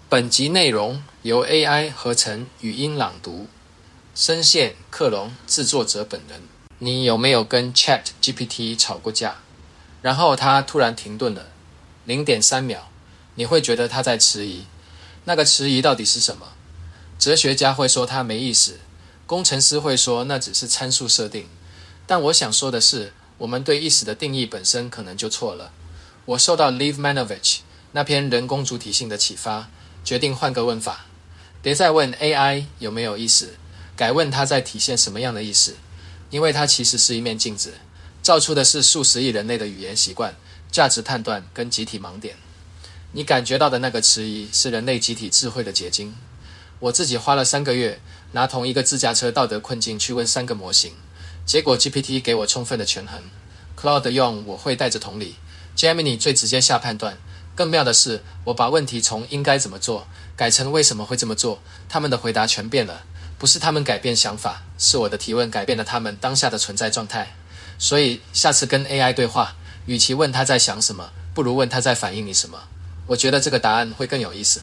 本集内容由 AI 合成语音朗读，声线克隆制作者本人。你有没有跟 ChatGPT 吵过架，然后它突然停顿了 0.3 秒，你会觉得它在迟疑？那个迟疑到底是什么？哲学家会说它没意思，工程师会说那只是参数设定。但我想说的是，我们对意识的定义本身可能就错了。我受到 Liv Manovich 那篇人工主体性的启发，决定换个问法，别再问 AI 有没有意识，改问它在体现什么样的意识，因为它其实是一面镜子，照出的是数十亿人类的语言习惯、价值判断跟集体盲点。你感觉到的那个迟疑是人类集体智慧的结晶。我自己花了3个月，拿同一个自驾车道德困境去问3个模型，结果 GPT 给我充分的权衡， Claude 用我会带着同理， Gemini 最直接下判断。更妙的是，我把问题从应该怎么做改成为什么会这么做，他们的回答全变了。不是他们改变想法，是我的提问改变了他们当下的存在状态。所以下次跟 AI 对话，与其问他在想什么，不如问他在反映你什么。我觉得这个答案会更有意思。